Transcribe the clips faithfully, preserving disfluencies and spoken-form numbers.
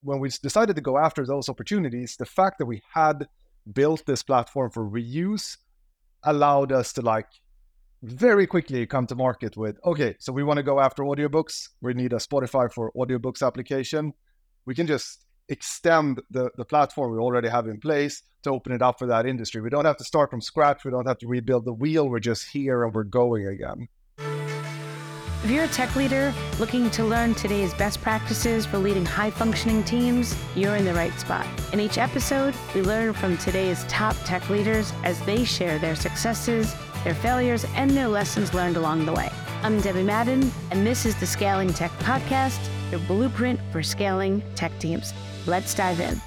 when we decided to go after those opportunities, the fact that we had built this platform for reuse allowed us to like very quickly come to market with, okay, so we want to go after audiobooks. We need a Spotify for audiobooks application. We can just extend the, the platform we already have in place to open it up for that industry. We don't have to start from scratch. We don't have to rebuild the wheel. We're just here and we're going again. If you're a tech leader looking to learn today's best practices for leading high-functioning teams, you're in the right spot. In each episode, we learn from today's top tech leaders as they share their successes, their failures, and their lessons learned along the way. I'm Debbie Madden, and this is the Scaling Tech Podcast, your blueprint for scaling tech teams. Let's dive in.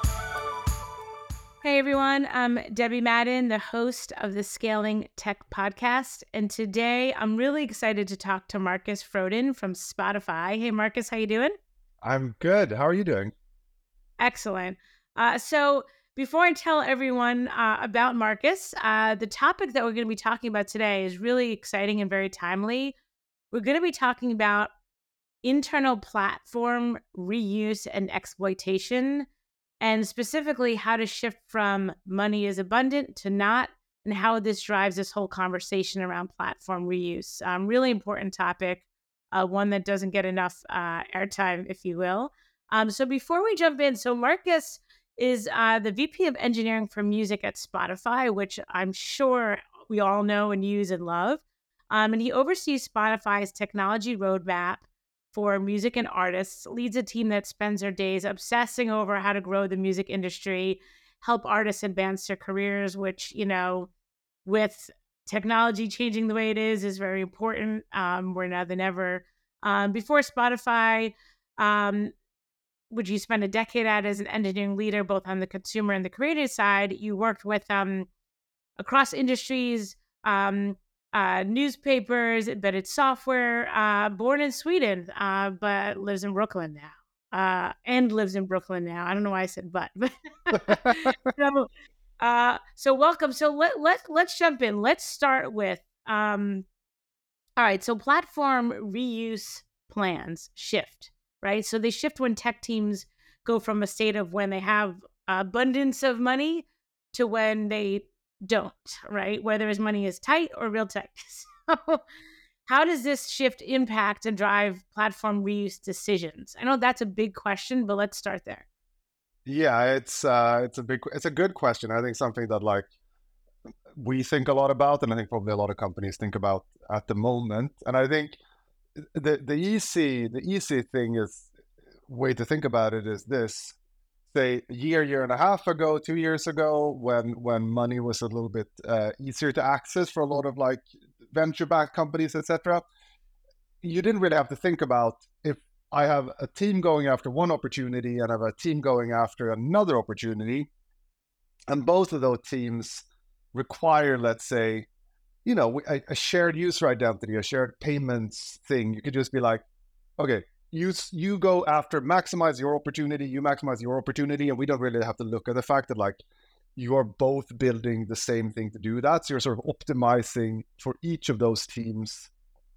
Hey everyone, I'm Debbie Madden, the host of the Scaling Tech Podcast, and today I'm really excited to talk to Marcus Frodin from Spotify. Hey Marcus, how you doing? I'm good. How are you doing? Excellent. Uh, so before I tell everyone uh, about Marcus, uh, the topic that we're going to be talking about today is really exciting and very timely. We're going to be talking about internal platform reuse and exploitation, and specifically how to shift from money is abundant to not, and how this drives this whole conversation around platform reuse. Um, really important topic, uh, one that doesn't get enough uh, airtime, if you will. Um, so before we jump in, so Marcus is uh, the V P of Engineering for Music at Spotify, which I'm sure we all know and use and love. Um, and he oversees Spotify's technology roadmap for music and artists, leads a team that spends their days obsessing over how to grow the music industry, help artists advance their careers, which, you know, with technology changing the way it is, is very important. Um, we're now than ever. Um, before Spotify, um, which you spent a decade at as an engineering leader, both on the consumer and the creative side, you worked with um, across industries, um, Uh, newspapers, embedded software, uh, born in Sweden, uh, but lives in Brooklyn now, uh, and lives in Brooklyn now. I don't know why I said but, but so, uh, so welcome. So let, let, let's jump in. Let's start with, um, all right. So platform reuse plans shift, right? So they shift when tech teams go from a state of when they have abundance of money to when they don't, right? Whether his money is tight or real tight. So how does this shift impact and drive platform reuse decisions? I know that's a big question, but let's start there. Yeah, it's uh, it's a big, it's a good question. I think something that like we think a lot about, and I think probably a lot of companies think about at the moment. And I think the the easy the easy thing is way to think about it is this. Say a year, year and a half ago, two years ago, when when money was a little bit uh, easier to access for a lot of like venture-backed companies, et cetera, you didn't really have to think about if I have a team going after one opportunity and I have a team going after another opportunity, and both of those teams require, let's say, you know, a, a shared user identity, a shared payments thing. You could just be like, okay, You you go after maximize your opportunity, you maximize your opportunity, and we don't really have to look at the fact that like you're both building the same thing to do that. So you're sort of optimizing for each of those teams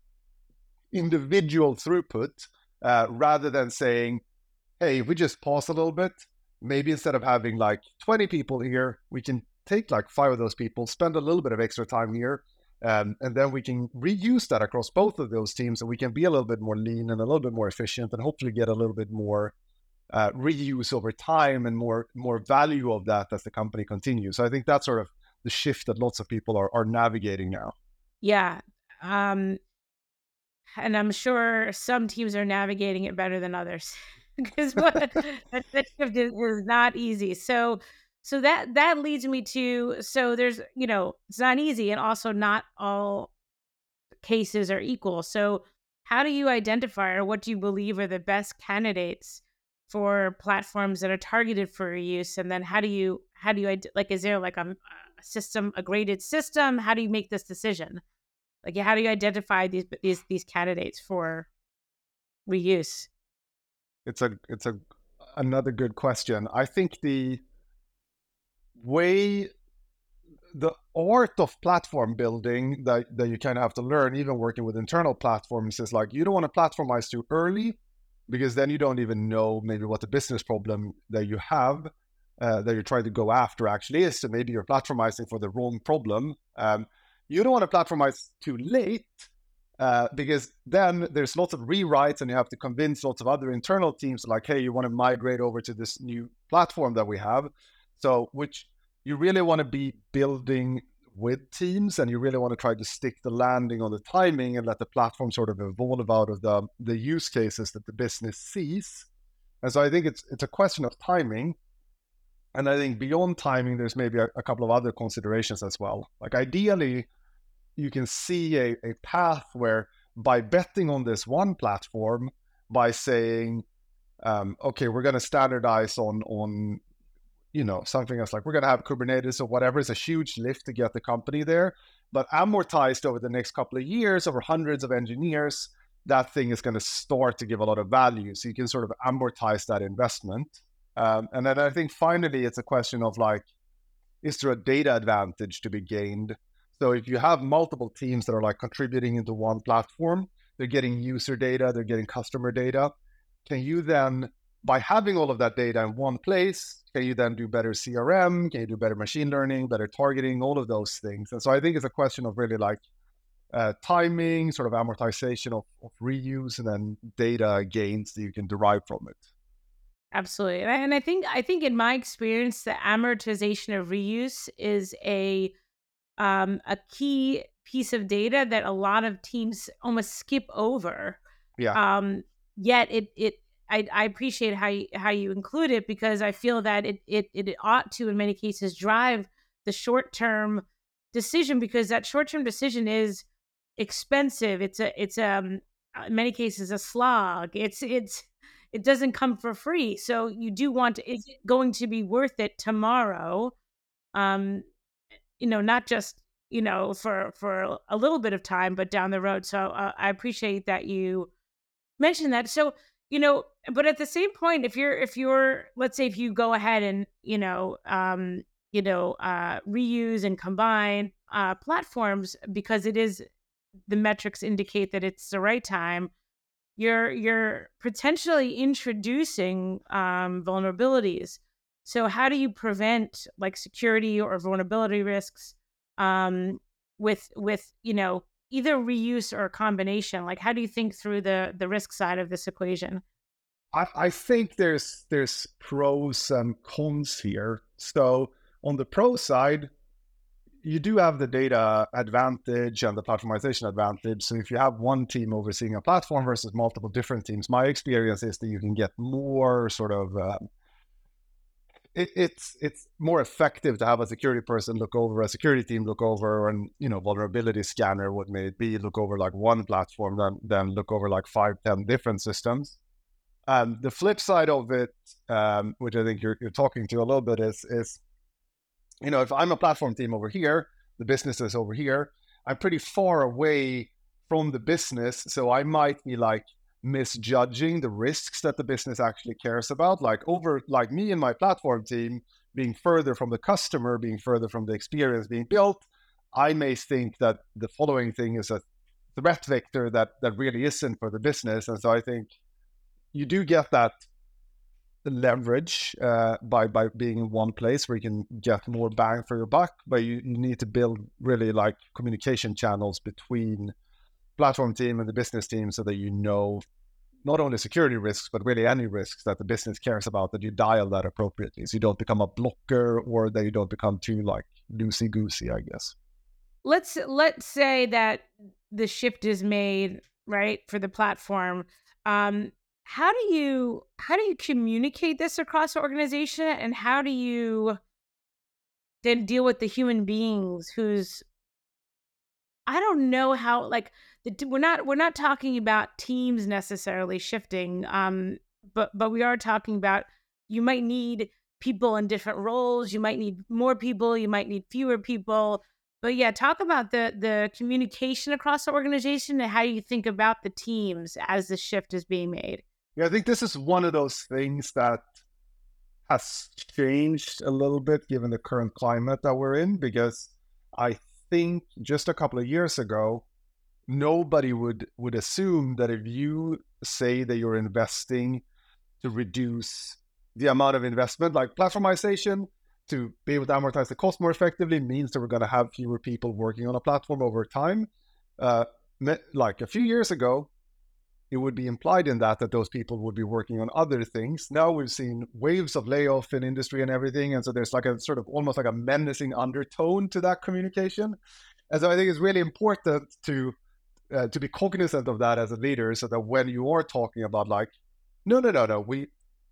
individual throughput, uh, rather than saying, hey, if we just pause a little bit, maybe instead of having like twenty people here, we can take like five of those people, spend a little bit of extra time here, Um, and then we can reuse that across both of those teams, and we can be a little bit more lean and a little bit more efficient, and hopefully get a little bit more uh, reuse over time and more more value of that as the company continues. So I think that's sort of the shift that lots of people are are navigating now. Yeah. Um, and I'm sure some teams are navigating it better than others because what that, that shift is, is not easy. So So that that leads me to, so there's, you know, it's not easy, and also not all cases are equal. So how do you identify, or what do you believe are the best candidates for platforms that are targeted for reuse? And then how do you, how do you, id- like, is there like a, a system, a graded system? How do you make this decision? Like, how do you identify these, these, these candidates for reuse? It's a it's a another good question. I think the way the art of platform building that, that you kind of have to learn, even working with internal platforms, is like you don't want to platformize too early, because then you don't even know maybe what the business problem that you have uh, that you're trying to go after actually is. So maybe you're platformizing for the wrong problem. Um, you don't want to platformize too late uh, because then there's lots of rewrites and you have to convince lots of other internal teams like, hey, you want to migrate over to this new platform that we have. So which you really want to be building with teams, and you really want to try to stick the landing on the timing and let the platform sort of evolve out of the, the use cases that the business sees. And so I think it's it's a question of timing. And I think beyond timing, there's maybe a, a couple of other considerations as well. Like ideally, you can see a, a path where by betting on this one platform, by saying, um, okay, we're going to standardize on on you know, something that's like, we're going to have Kubernetes or whatever, is a huge lift to get the company there. But amortized over the next couple of years, over hundreds of engineers, that thing is going to start to give a lot of value. So you can sort of amortize that investment. Um, and then I think finally, it's a question of like, is there a data advantage to be gained? So if you have multiple teams that are like contributing into one platform, they're getting user data, they're getting customer data. Can you then, by having all of that data in one place, can you then do better C R M? Can you do better machine learning, better targeting, all of those things? And so I think it's a question of really like uh, timing, sort of amortization of, of reuse, and then data gains that you can derive from it. Absolutely. And I, and I think I think in my experience, the amortization of reuse is a um, a key piece of data that a lot of teams almost skip over. Yeah. Um, yet it it I, I appreciate how you, how you include it, because I feel that it, it it ought to in many cases drive the short term decision, because that short term decision is expensive. It's a it's um in many cases a slog. It's it's it doesn't come for free. So you do want to, is it going to be worth it tomorrow? Um, you know, not just, you know, for for a little bit of time, but down the road. So uh, I appreciate that you mentioned that. So, you know, but at the same point, if you're if you're let's say if you go ahead and, you know, um, you know, uh, reuse and combine uh, platforms, because it is, the metrics indicate that it's the right time, you're you're potentially introducing um, vulnerabilities. So how do you prevent like security or vulnerability risks um, with with you know either reuse or a combination? Like, how do you think through the the risk side of this equation? I, I think there's there's pros and cons here. So on the pro side, you do have the data advantage and the platformization advantage. So if you have one team overseeing a platform versus multiple different teams, my experience is that you can get more sort of uh, it, it's it's more effective to have a security person look over, a security team look over, and you know vulnerability scanner, what may it be, look over like one platform than than look over like five, ten different systems. Um, the flip side of it, um, which I think you're you're talking to a little bit, is is you know, if I'm a platform team over here, the business is over here, I'm pretty far away from the business. So I might be like misjudging the risks that the business actually cares about. Like over, like me and my platform team being further from the customer, being further from the experience being built, I may think that the following thing is a threat vector that that really isn't for the business. And so I think you do get that leverage uh, by by being in one place where you can get more bang for your buck, but you, you need to build really like communication channels between platform team and the business team so that you know not only security risks, but really any risks that the business cares about, that you dial that appropriately so you don't become a blocker or that you don't become too like loosey-goosey, I guess. Let's let's say that the shift is made, right, for the platform. Um, how do you how do you communicate this across the organization, and how do you then deal with the human beings who's, I don't know how, like, the, we're not we're not talking about teams necessarily shifting, um, but but we are talking about, you might need people in different roles, you might need more people, you might need fewer people. But yeah, talk about the the communication across the organization and how you think about the teams as the shift is being made. Yeah, I think this is one of those things that has changed a little bit given the current climate that we're in, because I think just a couple of years ago, nobody would would assume that if you say that you're investing to reduce the amount of investment, like platformization, to be able to amortize the cost more effectively means that we're going to have fewer people working on a platform over time. Uh, like a few years ago, it would be implied in that that those people would be working on other things. Now we've seen waves of layoff in industry and everything, and so there's like a sort of almost like a menacing undertone to that communication. And so I think it's really important to uh, to be cognizant of that as a leader, so that when you are talking about like, no, no, no, no, we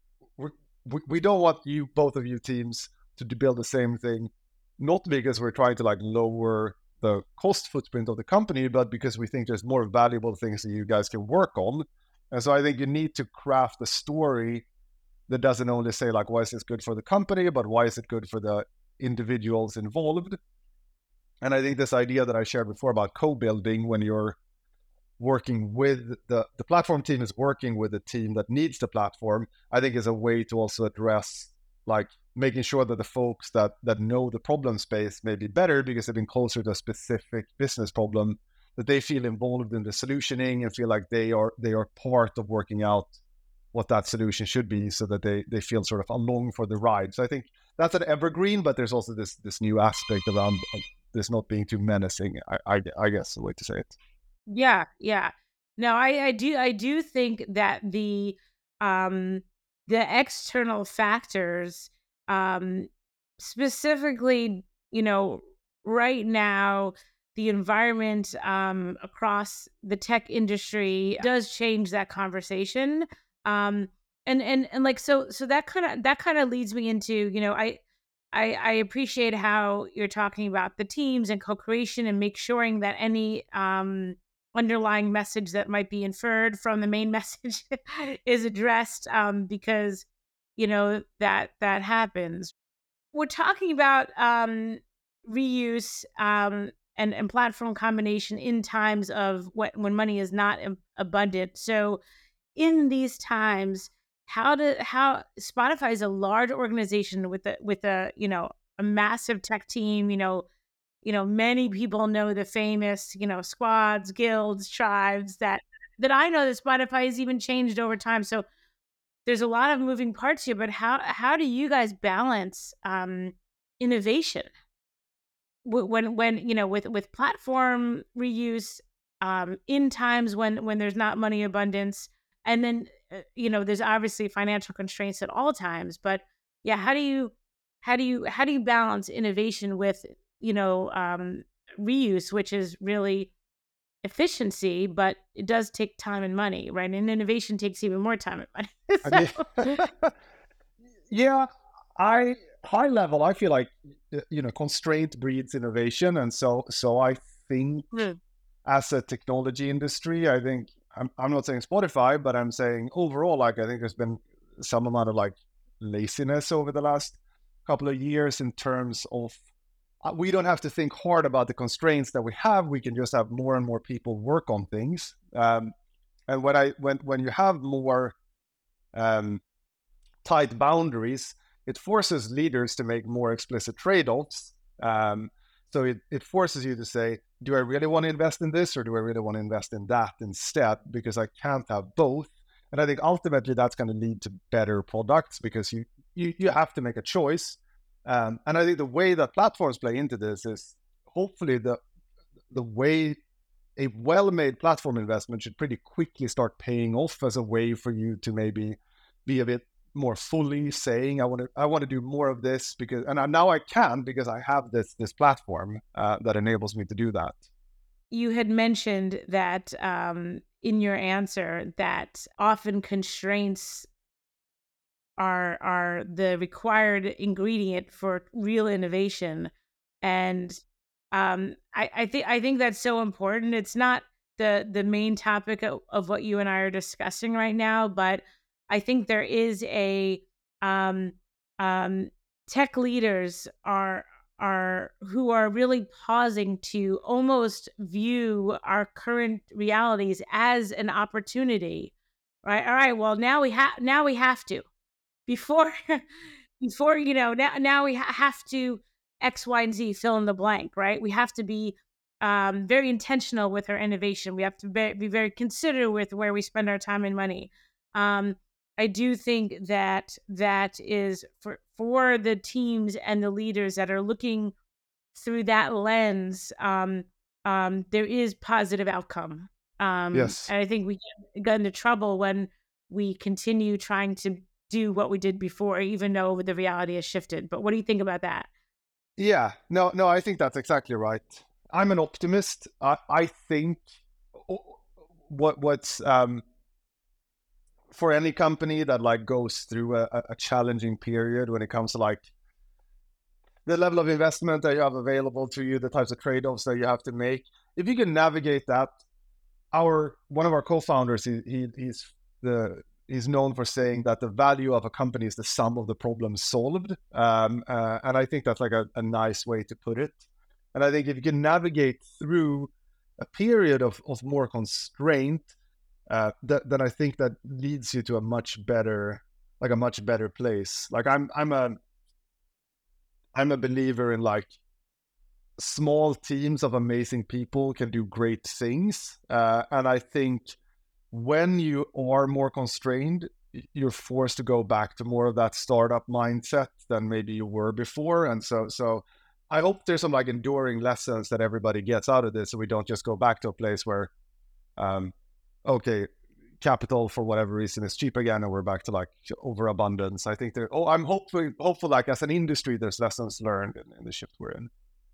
we we don't want you, both of you teams, to build the same thing, not because we're trying to like lower the cost footprint of the company, but because we think there's more valuable things that you guys can work on. And so I think you need to craft a story that doesn't only say like, why is this good for the company, but why is it good for the individuals involved? And I think this idea that I shared before about co-building, when you're working with the, the platform team is working with the team that needs the platform, I think is a way to also address like making sure that the folks that that know the problem space may be better because they've been closer to a specific business problem, that they feel involved in the solutioning and feel like they are they are part of working out what that solution should be, so that they they feel sort of along for the ride. So I think that's an evergreen, but there's also this this new aspect around this not being too menacing, I I, I guess the way to say it. Yeah, yeah. No, I, I do I do think that the um the external factors, um specifically, you know, right now the environment um across the tech industry does change that conversation. Um and and and like so so that kind of that kind of leads me into, you know, I I, I appreciate how you're talking about the teams and co-creation and make sure that any um, underlying message that might be inferred from the main message is addressed, um, because you know that that happens. We're talking about um, reuse, um, and and platform combination in times of what when money is not ab- abundant. So in these times, how to how Spotify is a large organization with a with a you know a massive tech team. You know, you know many people know the famous you know squads, guilds, tribes that that I know that Spotify has even changed over time. So there's a lot of moving parts here. But how how do you guys balance um, innovation Wh- when when you know with with platform reuse, um, in times when when there's not money abundance, and then uh, you know there's obviously financial constraints at all times. But yeah, how do you how do you how do you balance innovation with you know um, reuse, which is really efficiency, but it does take time and money, right? And innovation takes even more time and money. I So mean, yeah, I high level, I feel like uh, you know constraint breeds innovation, and so so I think Mm. as a technology industry, I think I'm I'm not saying Spotify, but I'm saying overall, like I think there's been some amount of like laziness over the last couple of years in terms of uh, we don't have to think hard about the constraints that we have. We can just have more and more people work on things. Um, and when I when when you have more um, tight boundaries, it forces leaders to make more explicit trade-offs. Um, so it, it forces you to say, do I really want to invest in this or do I really want to invest in that instead? Because I can't have both. And I think ultimately that's going to lead to better products because you you, you have to make a choice. Um, and I think the way that platforms play into this is hopefully the the way a well-made platform investment should pretty quickly start paying off as a way for you to maybe be a bit more fully saying, I want to I want to do more of this because and I, now I can because I have this this platform uh, that enables me to do that. You had mentioned that um, in your answer that often constraints are are the required ingredient for real innovation, and um, I, I think I think that's so important. It's not the the main topic of, of what you and I are discussing right now, but I think there is a um, um, tech leaders are are who are really pausing to almost view our current realities as an opportunity, right? All right, well now we have now we have to before before you know now now we ha- have to X, Y, and Z fill in the blank, right? We have to be um, very intentional with our innovation. We have to be, be very considerate with where we spend our time and money. Um, I do think that that is for for the teams and the leaders that are looking through that lens. Um, um, there is positive outcome, um, Yes. and I think we get, get into trouble when we continue trying to do what we did before, even though the reality has shifted. But what do you think about that? Yeah. No, no, I think that's exactly right. I'm an optimist. I, I think what what's um, for any company that like goes through a, a challenging period when it comes to like the level of investment that you have available to you, the types of trade-offs that you have to make. If you can navigate that, our one of our co-founders, he, he he's the he's known for saying that the value of a company is the sum of the problems solved, um, uh, and I think that's like a, a nice way to put it. And I think if you can navigate through a period of of more constraint, uh, that, then I think that leads you to a much better, like a much better place. Like I'm I'm a I'm a believer in like small teams of amazing people can do great things. Uh, and I think when you are more constrained, you're forced to go back to more of that startup mindset than maybe you were before. And so, so I hope there's some like enduring lessons that everybody gets out of this, so we don't just go back to a place where, um, okay, capital for whatever reason is cheap again, and we're back to like overabundance. I think there. Oh, I'm hopeful. Hopeful, like as an industry, there's lessons learned in, in the shift we're in.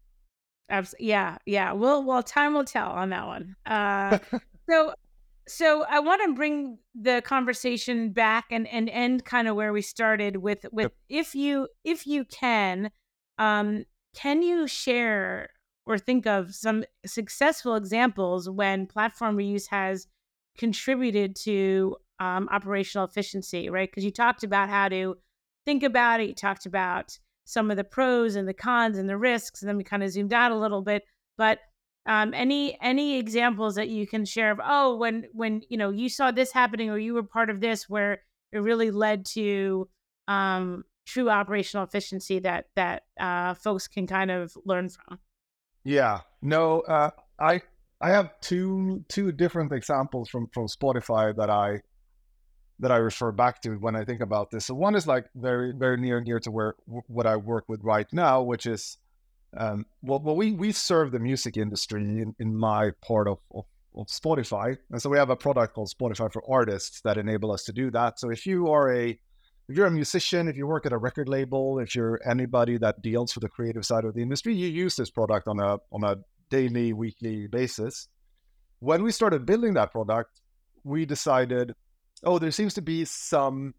Abs- yeah, yeah. Well, well, time will tell on that one. Uh, so, so I want to bring the conversation back and and end kind of where we started with with Yep. if you if you can, um, can you share or think of some successful examples when platform reuse has contributed to um, operational efficiency, right? Because you talked about how to think about it. You talked about some of the pros and the cons and the risks, and then we kind of zoomed out a little bit. But um, any any examples that you can share of, oh, when when you know you saw this happening or you were part of this, where it really led to um, true operational efficiency that that uh, folks can kind of learn from. Yeah. No. Uh, I I have two two different examples from from Spotify that I that I refer back to when I think about this. So one is like very very near and dear to where what I work with right now, which is um, well, well we we serve the music industry in, in my part of, of of Spotify, and so we have a product called Spotify for Artists that enable us to do that. So if you are a if you're a musician, if you work at a record label, if you're anybody that deals with the creative side of the industry, you use this product on a on a daily, weekly basis. When we started building that product, we decided, oh, there seems to be some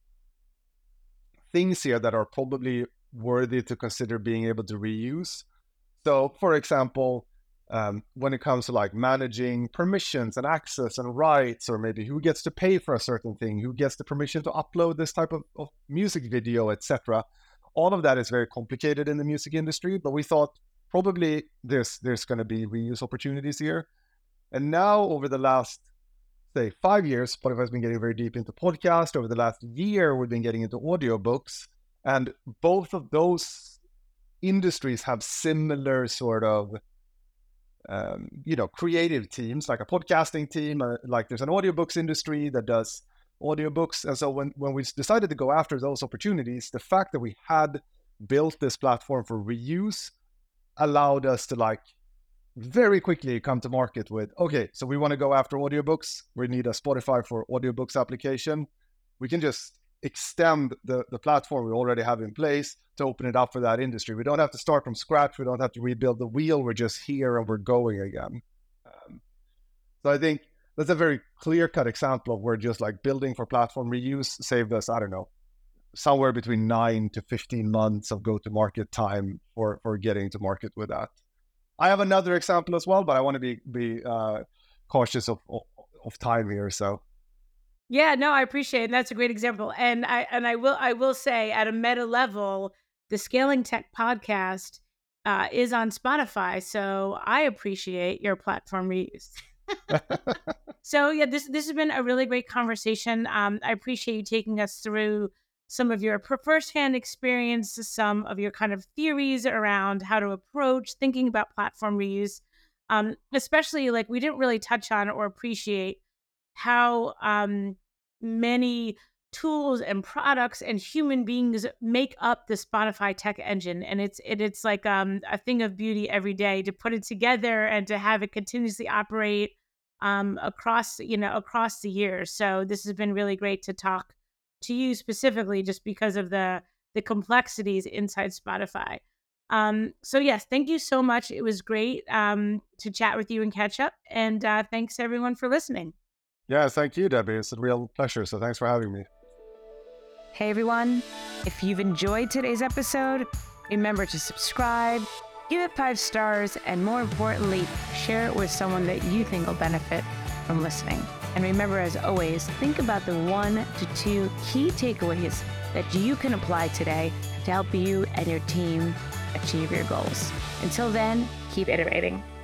things here that are probably worthy to consider being able to reuse. So, for example, um, when it comes to like managing permissions and access and rights, or maybe who gets to pay for a certain thing, who gets the permission to upload this type of, of music video, et cetera. All of that is very complicated in the music industry, but we thought probably there's there's going to be reuse opportunities here. And now, over the last say five years, Spotify has been getting very deep into podcast. Over the last year, we've been getting into audiobooks, and both of those industries have similar sort of um, you know creative teams, like a podcasting team, uh, like there's an audiobooks industry that does audiobooks. And so when when we decided to go after those opportunities, the fact that we had built this platform for reuse allowed us to like very quickly come to market with, okay, so we want to go after audiobooks. We need a Spotify for audiobooks application. We can just extend the, the platform we already have in place to open it up for that industry. We don't have to start from scratch. We don't have to rebuild the wheel. We're just here and we're going again. Um, so I think that's a very clear-cut example of where just like building for platform reuse saved us, I don't know, somewhere between nine to fifteen months of go-to-market time for, for getting to market with that. I have another example as well, but I want to be be uh, cautious of, of of time here. So Yeah, no, I appreciate it. And that's a great example. And I and I will I will say at a meta level, the Scaling Tech podcast uh, is on Spotify. So I appreciate your platform reuse. So yeah, this this has been a really great conversation. Um, I appreciate you taking us through some of your per- firsthand experience, some of your kind of theories around how to approach thinking about platform reuse. Um, especially like we didn't really touch on or appreciate how um, many tools and products and human beings make up the Spotify tech engine. And it's it, it's like um, a thing of beauty every day to put it together and to have it continuously operate um, across, you know, across the years. So this has been really great to talk to you specifically just because of the the complexities inside Spotify. Um, so yes, thank you so much. It was great um, to chat with you and catch up. And uh, thanks everyone for listening. Yeah, thank you, Debbie. It's a real pleasure. So thanks for having me. Hey everyone, if you've enjoyed today's episode, remember to subscribe, give it five stars, and more importantly, share it with someone that you think will benefit from listening. And remember, as always, think about the one to two key takeaways that you can apply today to help you and your team achieve your goals. Until then, keep iterating.